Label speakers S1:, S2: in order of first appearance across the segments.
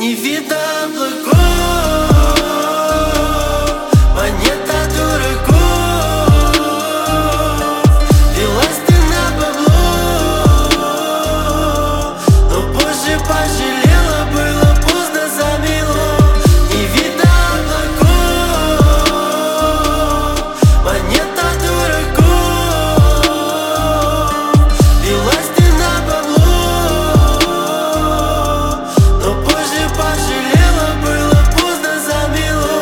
S1: Не видно облаков, монета дураков. Велась ты на бабло, но позже пожалела, было поздно, замело. Не видно облаков, монета дураков. Велась ты на бабло, но позже пожалела, было поздно, замело.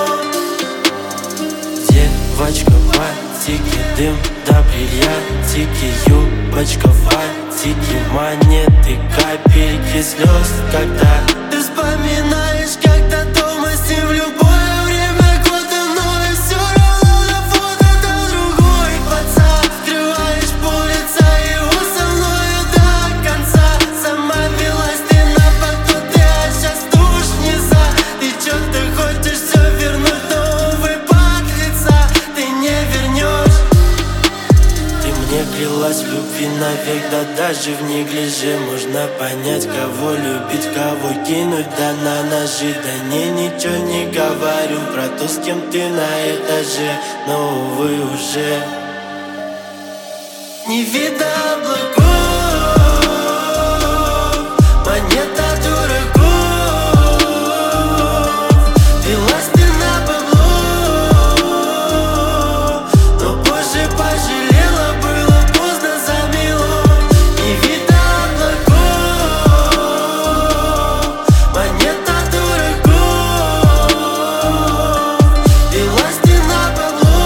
S1: Девочка, фантики, дым да бриллиантики, юбочка, фантики, монеты, капельки слез. Когда ты вспоминаешь, когда дома с ним в любое время года, но и все равно на фото там другой пацан. Скрываешь пол лица его со мною до конца. Сама велась ты на потоке, а сейчас душ вниза. Ты чё-то хочешь все вернуть, но увы, подлеца ты не вернешь. Ты мне клялась в любви навек, да даже в неглиже можно понять, кого любить, кого кинуть, да на ножи. Да не, ничего не говорю про то, с кем ты на этаже, но увы уже не видно облаков, монета дураков. Велась ты на бабло, но позже пожалела, было поздно, замело. Не видно облаков, монета дураков. Велась ты на бабло,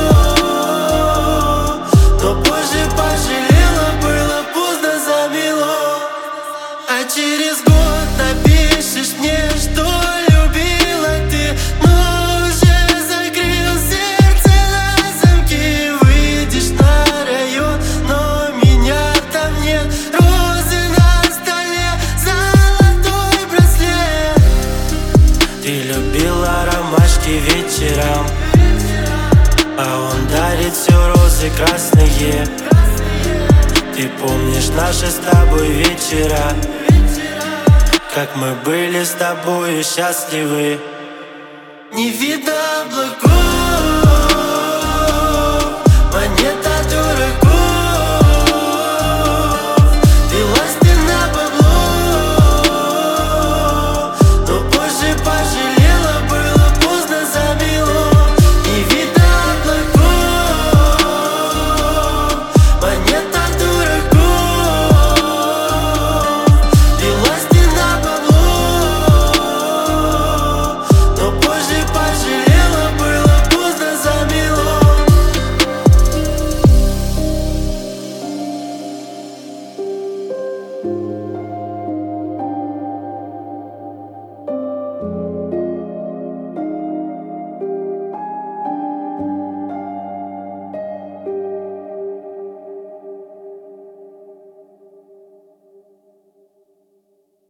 S1: но позже пожалела, было поздно, замело. А через год напишешь мне, что любила ты, но уже закрыл сердце на замки. Выйдешь на район, но меня там нет. Розы на столе, золотой браслет. Ты любила ромашки вечером, а он дарит все розы красные. Ты помнишь наши с тобой вечера, как мы были с тобой счастливы. Не видно облаков, монета дураков.